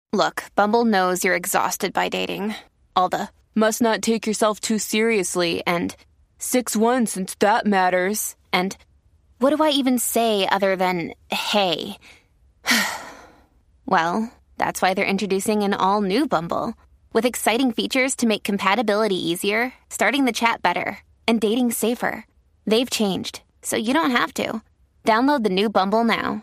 Look, Bumble knows you're exhausted by dating. All the must not take yourself too seriously and 6'1" since that matters. And what do I even say other than hey? Well, that's why they're introducing an all-new Bumble with exciting features to make compatibility easier, starting the chat better, and dating safer. They've changed, so you don't have to. Download the new Bumble now.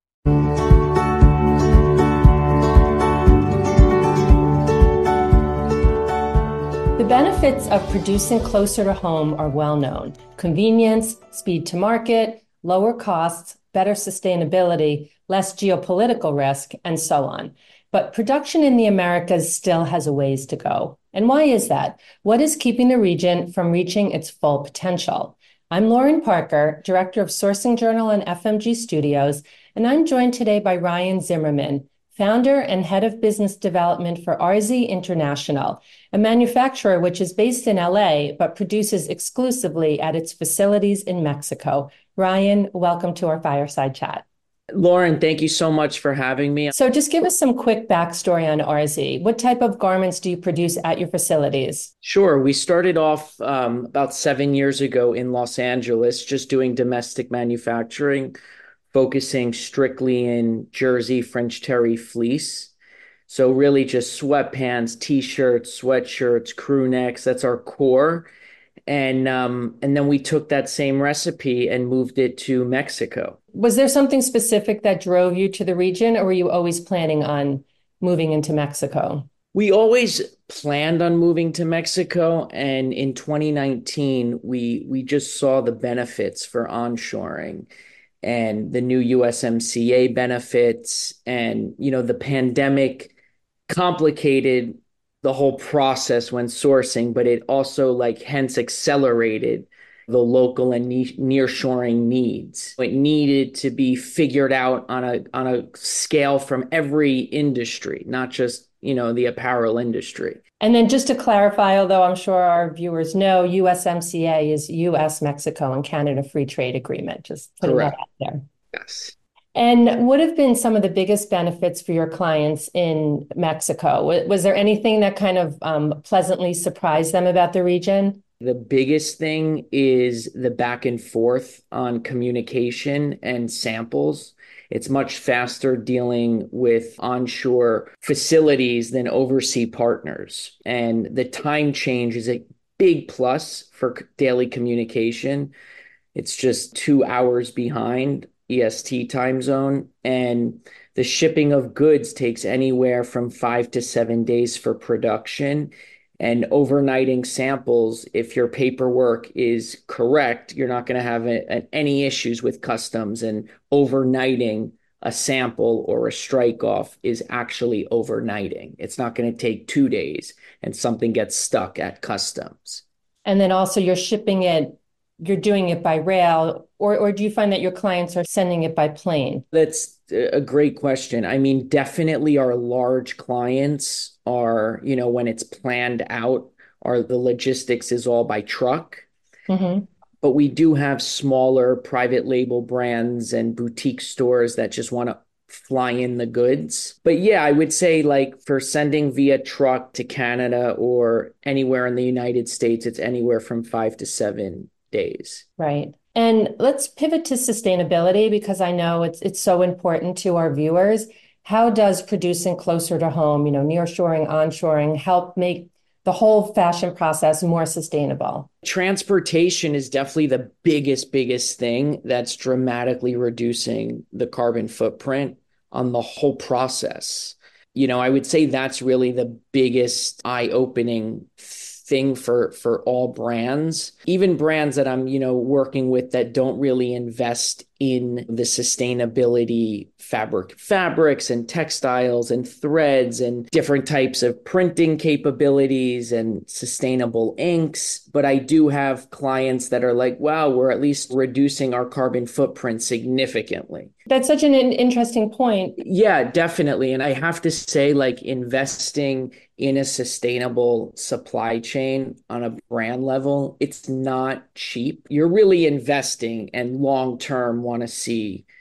The benefits of producing closer to home are well known. Convenience, speed to market, lower costs, better sustainability, less geopolitical risk, and so on. But production in the Americas still has a ways to go. And why is that? What is keeping the region from reaching its full potential? I'm Lauren Parker, Director of Sourcing Journal and FMG Studios, and I'm joined today by Ryan Zimmerman, founder and head of business development for RZ International, a manufacturer which is based in LA but produces exclusively at its facilities in Mexico. Ryan, welcome to our fireside chat. Lauren, thank you so much for having me. So just give us some quick backstory on RZ. What type of garments do you produce at your facilities? Sure. We started off about 7 years ago in Los Angeles, just doing domestic manufacturing, focusing strictly in jersey, French terry fleece. So really just sweatpants, t-shirts, sweatshirts, crew necks, that's our core. And then we took that same recipe and moved it to Mexico. Was there something specific that drove you to the region, or were you always planning on moving into Mexico? We always planned on moving to Mexico, and in 2019, we just saw the benefits for onshoring and the new USMCA benefits, and the pandemic complicated the whole process when sourcing, but it also hence accelerated the local and nearshoring needs. It needed to be figured out on a scale from every industry, not just the apparel industry. And then just to clarify, although I'm sure our viewers know, USMCA is US, Mexico, and Canada Free Trade Agreement. Just putting Correct. that out there. Yes. And what have been some of the biggest benefits for your clients in Mexico? Was there anything that kind of pleasantly surprised them about the region? The biggest thing is the back and forth on communication and samples. It's much faster dealing with onshore facilities than overseas partners. And the time change is a big plus for daily communication. It's just 2 hours behind EST time zone. And the shipping of goods takes anywhere from 5 to 7 days for production. And overnighting samples, if your paperwork is correct, you're not going to have any issues with customs. And overnighting a sample or a strike off is actually overnighting. It's not going to take 2 days and something gets stuck at customs. And then also you're doing it by rail, or do you find that your clients are sending it by plane? That's a great question. I mean, definitely our large clients are, when it's planned out, the logistics is all by truck. Mm-hmm. But we do have smaller private label brands and boutique stores that just want to fly in the goods. But yeah, I would say for sending via truck to Canada or anywhere in the United States, it's anywhere from 5 to 7 days. Right. And let's pivot to sustainability, because I know it's so important to our viewers. How does producing closer to home, nearshoring, onshoring, help make the whole fashion process more sustainable? Transportation is definitely the biggest thing that's dramatically reducing the carbon footprint on the whole process. I would say that's really the biggest eye-opening thing for all brands, even brands that I'm, working with that don't really invest in the sustainability fabrics and textiles and threads and different types of printing capabilities and sustainable inks. But I do have clients that are like, wow, we're at least reducing our carbon footprint significantly. That's such an interesting point. Yeah, definitely. And I have to say, investing in a sustainable supply chain on a brand level, it's not cheap. You're really investing and long-term want to see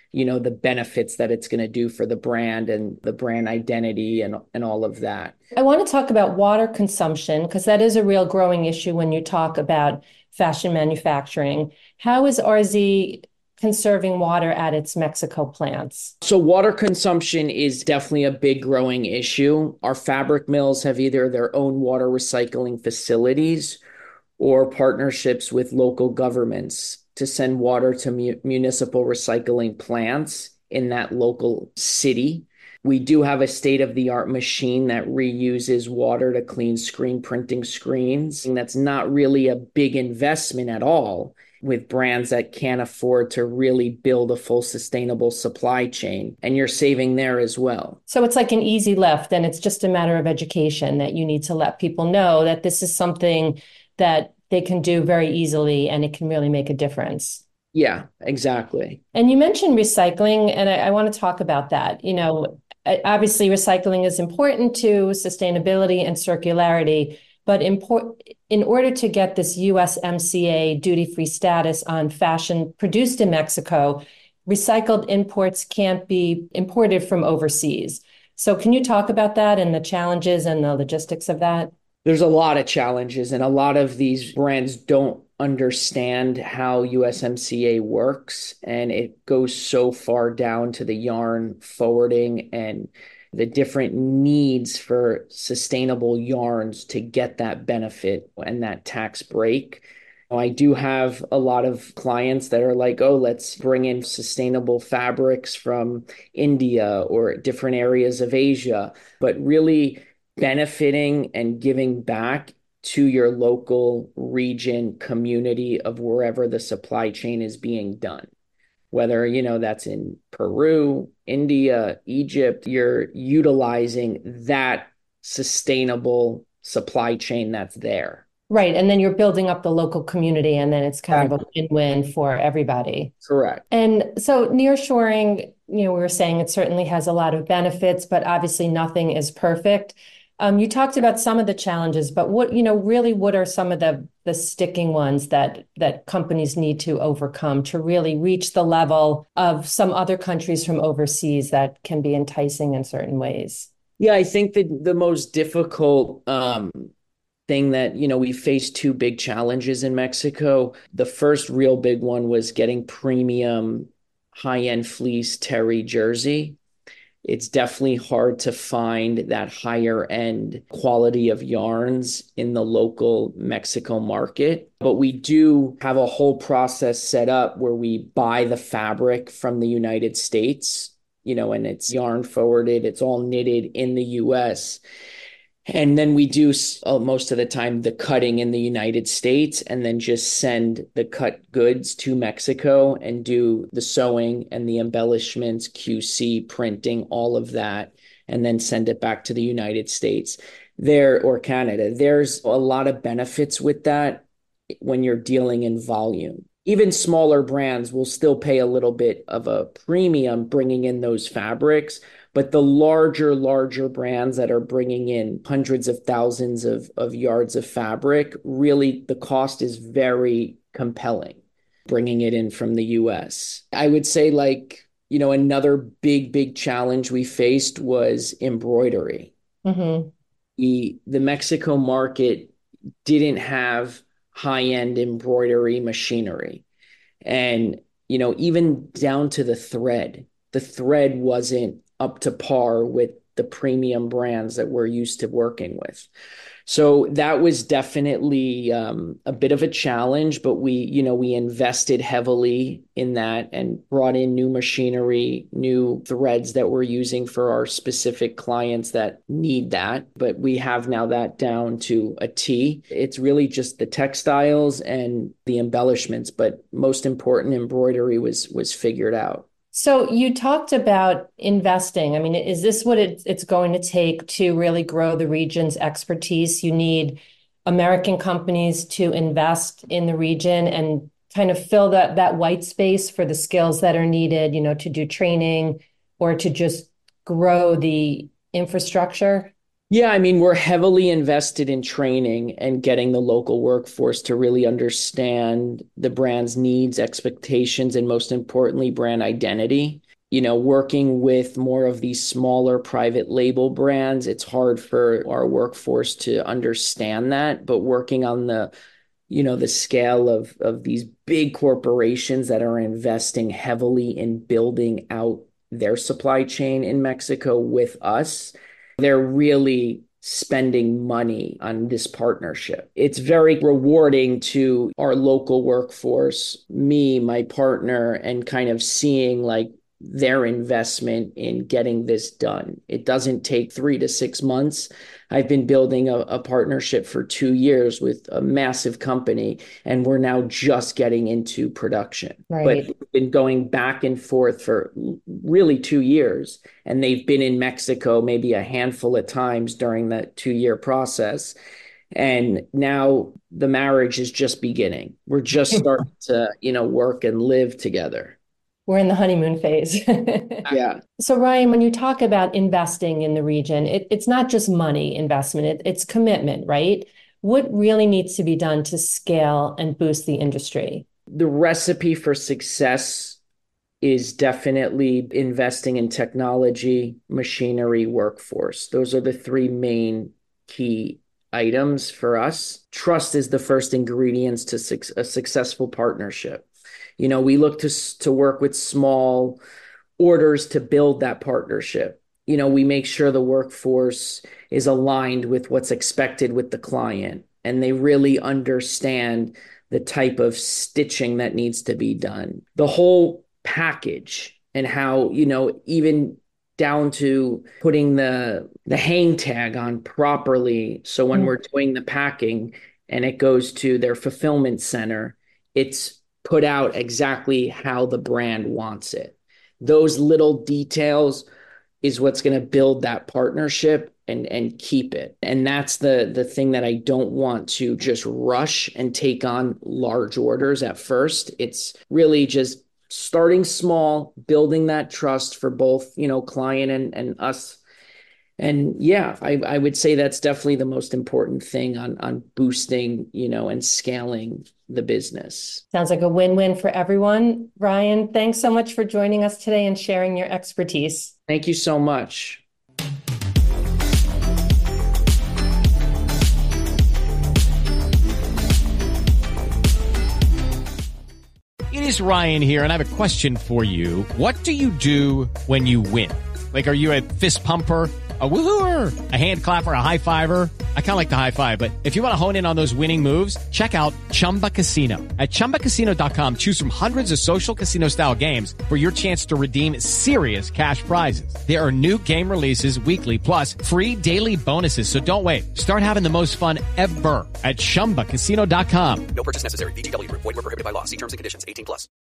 the benefits that it's going to do for the brand and the brand identity and all of that. I want to talk about water consumption because that is a real growing issue when you talk about fashion manufacturing. How is RZ conserving water at its Mexico plants? So water consumption is definitely a big growing issue. Our fabric mills have either their own water recycling facilities or partnerships with local governments to send water to municipal recycling plants in that local city. We do have a state-of-the-art machine that reuses water to clean screen printing screens. And that's not really a big investment at all with brands that can't afford to really build a full sustainable supply chain. And you're saving there as well. So it's like an easy lift, and it's just a matter of education that you need to let people know that this is something that they can do very easily and it can really make a difference. Yeah, exactly. And you mentioned recycling, and I want to talk about that. Obviously, recycling is important to sustainability and circularity, but in order to get this USMCA duty-free status on fashion produced in Mexico, recycled imports can't be imported from overseas. So can you talk about that and the challenges and the logistics of that? There's a lot of challenges, and a lot of these brands don't understand how USMCA works, and it goes so far down to the yarn forwarding and the different needs for sustainable yarns to get that benefit and that tax break. I do have a lot of clients that are like, oh, let's bring in sustainable fabrics from India or different areas of Asia, but really benefiting and giving back to your local region community of wherever the supply chain is being done. Whether, that's in Peru, India, Egypt, you're utilizing that sustainable supply chain that's there. Right. And then you're building up the local community, and then it's kind of a win-win for everybody. Correct. And so nearshoring, we were saying it certainly has a lot of benefits, but obviously nothing is perfect. You talked about some of the challenges, but what are some of the sticking ones that companies need to overcome to really reach the level of some other countries from overseas that can be enticing in certain ways? Yeah, I think that the most difficult thing that, we faced two big challenges in Mexico. The first real big one was getting premium high-end fleece terry jersey. It's definitely hard to find that higher end quality of yarns in the local Mexico market. But we do have a whole process set up where we buy the fabric from the United States, and it's yarn forwarded, it's all knitted in the US. And then we do most of the time the cutting in the United States, and then just send the cut goods to Mexico and do the sewing and the embellishments, QC, printing, all of that, and then send it back to the United States or Canada. There's a lot of benefits with that when you're dealing in volume. Even smaller brands will still pay a little bit of a premium bringing in those fabrics. But the larger brands that are bringing in hundreds of thousands of yards of fabric, really the cost is very compelling, bringing it in from the US. I would say another big challenge we faced was embroidery. Mm-hmm. The Mexico market didn't have high-end embroidery machinery. And, even down to the thread wasn't up to par with the premium brands that we're used to working with. So that was definitely a bit of a challenge, but we invested heavily in that and brought in new machinery, new threads that we're using for our specific clients that need that. But we have now that down to a T. It's really just the textiles and the embellishments, but most important, embroidery was figured out. So you talked about investing. I mean, is this what it's going to take to really grow the region's expertise? You need American companies to invest in the region and kind of fill that white space for the skills that are needed, to do training or to just grow the infrastructure? Yeah, I mean, we're heavily invested in training and getting the local workforce to really understand the brand's needs, expectations, and most importantly, brand identity. Working with more of these smaller private label brands, it's hard for our workforce to understand that. But working on the scale of these big corporations that are investing heavily in building out their supply chain in Mexico with us, they're really spending money on this partnership. It's very rewarding to our local workforce, me, my partner, and kind of seeing like their investment in getting this done. It doesn't take 3 to 6 months. I've been building a partnership for 2 years with a massive company, and we're now just getting into production. Right. But we've been going back and forth for really 2 years, and they've been in Mexico maybe a handful of times during that 2-year process. And now the marriage is just beginning. We're just starting to, work and live together. We're in the honeymoon phase. Yeah. So Ryan, when you talk about investing in the region, it's not just money investment, it's commitment, right? What really needs to be done to scale and boost the industry? The recipe for success is definitely investing in technology, machinery, workforce. Those are the 3 main key items for us. Trust is the first ingredients to a successful partnership. We look to work with small orders to build that partnership. We make sure the workforce is aligned with what's expected with the client, and they really understand the type of stitching that needs to be done. The whole package and how, even down to putting the hang tag on properly. So when we're doing the packing and it goes to their fulfillment center, it's put out exactly how the brand wants it. Those little details is what's going to build that partnership and keep it. And that's the thing that I don't want to just rush and take on large orders at first. It's really just starting small, building that trust for both, client and us. And yeah, I would say that's definitely the most important thing on boosting, and scaling the business. Sounds like a win-win for everyone. Ryan, thanks so much for joining us today and sharing your expertise. Thank you so much. It is Ryan here, and I have a question for you. What do you do when you win? Like, are you a fist pumper, a woohooer, a hand clapper, a high fiver? I kind of like the high five, but if you want to hone in on those winning moves, check out Chumba Casino. At ChumbaCasino.com, choose from hundreds of social casino style games for your chance to redeem serious cash prizes. There are new game releases weekly, plus free daily bonuses. So don't wait. Start having the most fun ever at ChumbaCasino.com. No purchase necessary. VGW Group. Void where prohibited by law. See terms and conditions. 18+.